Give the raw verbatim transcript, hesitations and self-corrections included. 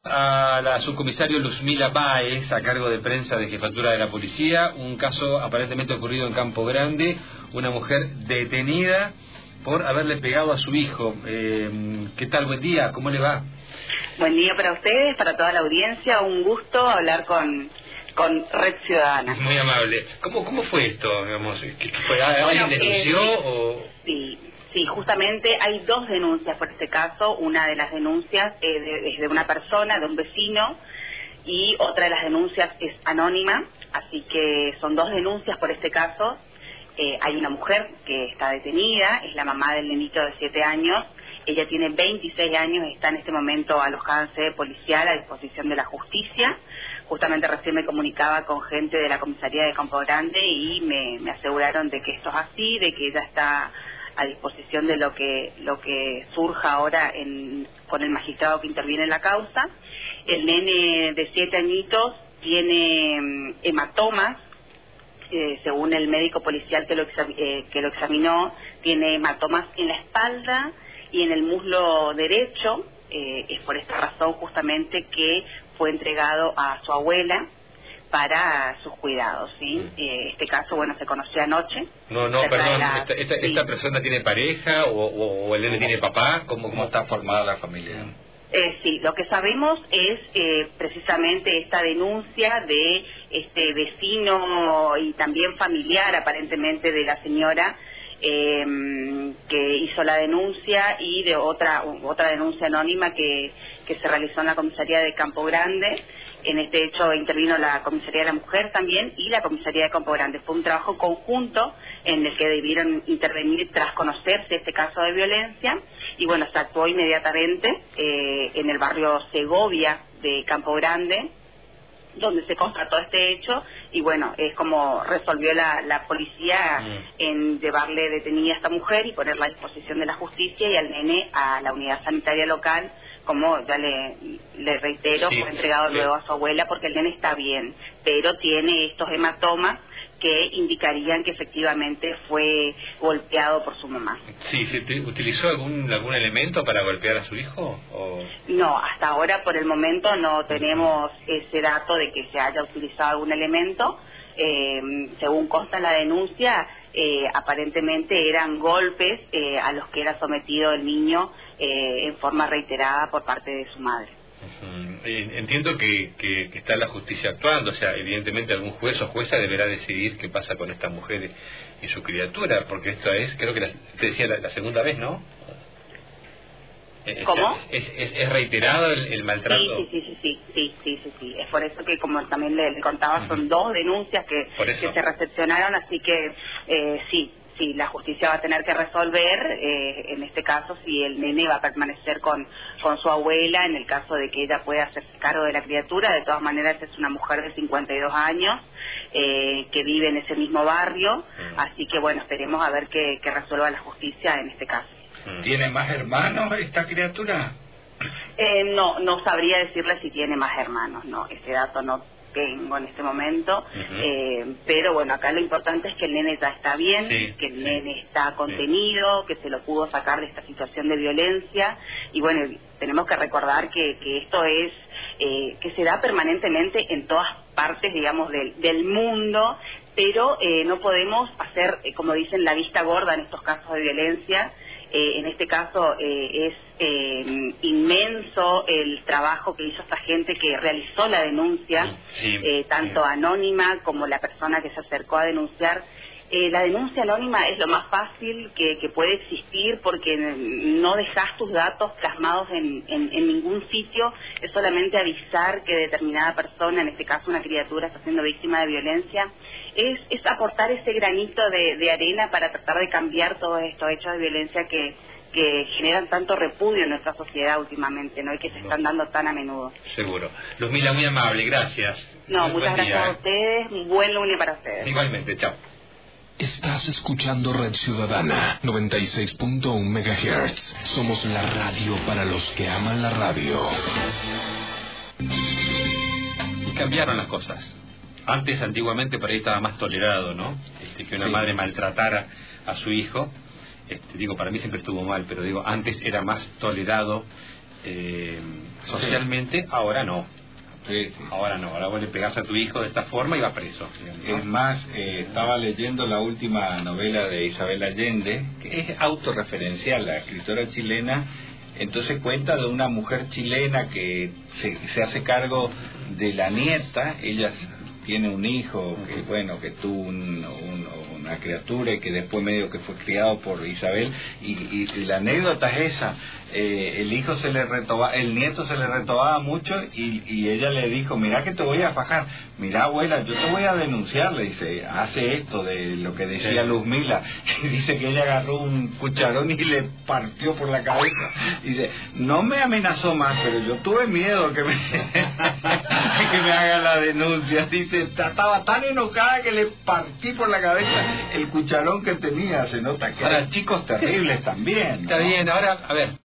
A la subcomisario Luzmila Báez, a cargo de prensa de Jefatura de la Policía, un caso aparentemente ocurrido en Campo Grande, una mujer detenida por haberle pegado a su hijo. Eh, ¿Qué tal? Buen día, ¿cómo le va? Buen día para ustedes, para toda la audiencia, un gusto hablar con, con Red Ciudadana. Muy amable. ¿Cómo, cómo fue esto? Digamos, ¿qué fue? ¿Alguien bueno, denunció eh, o...? Sí. Sí, justamente hay dos denuncias por este caso. Una de las denuncias es de, es de una persona, de un vecino, y otra de las denuncias es anónima, así que son dos denuncias por este caso. Eh, hay una mujer que está detenida, es la mamá del nenito de siete años, ella tiene veintiséis años, está en este momento alojada en sede policial a disposición de la justicia. Justamente recién me comunicaba con gente de la comisaría de Campo Grande y me, me aseguraron de que esto es así, de que ella está a disposición de lo que lo que surja ahora en, con el magistrado que interviene en la causa. El nene de siete añitos tiene um, hematomas, eh, según el médico policial que lo, exam eh, que lo examinó, tiene hematomas en la espalda y en el muslo derecho. Eh, es por esta razón justamente que fue entregado a su abuela para sus cuidados, ¿sí? Eh, este caso, bueno, se conoció anoche. No, no, perdón, la... esta, esta, sí. ¿esta persona tiene pareja o, o, o el nene tiene papá? ¿Cómo, cómo está formada la familia? Eh, sí, lo que sabemos es eh, precisamente esta denuncia de este vecino y también familiar, aparentemente, de la señora eh, que hizo la denuncia, y de otra otra denuncia anónima que, que se realizó en la comisaría de Campo Grande. En este hecho intervino la Comisaría de la Mujer también y la Comisaría de Campo Grande. Fue un trabajo conjunto en el que debieron intervenir tras conocerse este caso de violencia. Y bueno, se actuó inmediatamente eh, en el barrio Segovia de Campo Grande, donde se constató este hecho. Y bueno, es como resolvió la, la policía mm. en llevarle detenida a esta mujer y ponerla a disposición de la justicia, y al nene a la unidad sanitaria local. Como ya le, le reitero, sí, fue entregado sí. luego a su abuela porque el nene está bien, pero tiene estos hematomas que indicarían que efectivamente fue golpeado por su mamá. Sí, ¿se utilizó algún algún elemento para golpear a su hijo? ¿O? No, hasta ahora por el momento no tenemos ese dato de que se haya utilizado algún elemento. Eh, según consta en la denuncia, eh, aparentemente eran golpes eh, a los que era sometido el niño eh, en forma reiterada por parte de su madre. Uh-huh. Entiendo que, que, que está la justicia actuando, o sea, evidentemente algún juez o jueza deberá decidir qué pasa con esta mujer y su criatura, porque esto es, creo que la, te decía la, la segunda vez, ¿no? ¿Cómo? ¿Es, es, es reiterado el, el maltrato? Sí, sí, sí, sí, sí, sí, sí, sí. Es por eso que, como también le, le contaba, uh-huh. son dos denuncias que, que se recepcionaron, así que eh, sí, sí, la justicia va a tener que resolver, eh, en este caso, si el nene va a permanecer con, con su abuela, en el caso de que ella pueda hacerse cargo de la criatura. De todas maneras, es una mujer de cincuenta y dos años, eh, que vive en ese mismo barrio, uh-huh. así que bueno, esperemos a ver qué, qué resuelva la justicia en este caso. ¿Tiene más hermanos esta criatura? Eh, no, no sabría decirle si tiene más hermanos, no, ese dato no tengo en este momento, uh-huh. eh, pero bueno, acá lo importante es que el nene ya está bien, sí, que el sí. nene está contenido, sí. que se lo pudo sacar de esta situación de violencia, y bueno, tenemos que recordar que, que esto es, eh, que se da permanentemente en todas partes, digamos, del, del mundo, pero eh, no podemos hacer, eh, como dicen, la vista gorda en estos casos de violencia. Eh, en este caso eh, es eh, inmenso el trabajo que hizo esta gente que realizó la denuncia, sí, eh, tanto sí. anónima como la persona que se acercó a denunciar. Eh, la denuncia anónima es lo más fácil que, que puede existir, porque no dejas tus datos plasmados en, en, en ningún sitio, es solamente avisar que determinada persona, en este caso una criatura, está siendo víctima de violencia. Es, es aportar ese granito de, de arena para tratar de cambiar todos estos hechos de violencia que, que generan tanto repudio en nuestra sociedad últimamente, ¿no? Y que se están dando tan a menudo. Seguro. Luzmila, muy amable, gracias. No, muchas gracias día, a ustedes, un buen lunes para ustedes. Igualmente, chao. Estás escuchando Red Ciudadana noventa y seis punto uno megahertz. Somos la radio para los que aman la radio. Y cambiaron las cosas. Antes, antiguamente, por ahí estaba más tolerado, ¿no? Este, que una sí. madre maltratara a su hijo. Este, digo, para mí siempre estuvo mal, pero digo, antes era más tolerado eh, socialmente, sí. Ahora no. Sí, sí. Ahora no, ahora vos le pegás a tu hijo de esta forma y va preso. ¿No? Es más, eh, estaba leyendo la última novela de Isabel Allende, que es autorreferencial, la escritora chilena. Entonces cuenta de una mujer chilena que se, se hace cargo de la nieta. Ella tiene un hijo que, bueno, que tuvo un, un, una criatura y que después medio que fue criado por Isabel, y, y, y la anécdota es esa. Eh, el hijo se le retobaba, el nieto se le retobaba mucho, y, y ella le dijo: mira que te voy a fajar, mira abuela, yo te voy a denunciar, le dice, hace esto de lo que decía sí. Luzmila, y dice que ella agarró un cucharón y le partió por la cabeza. Dice, no me amenazó más, pero yo tuve miedo que me que me haga la denuncia. Dice, estaba tan enojada que le partí por la cabeza el cucharón que tenía. Se nota que eran chicos terribles también, ¿no? Está bien, ahora, a ver,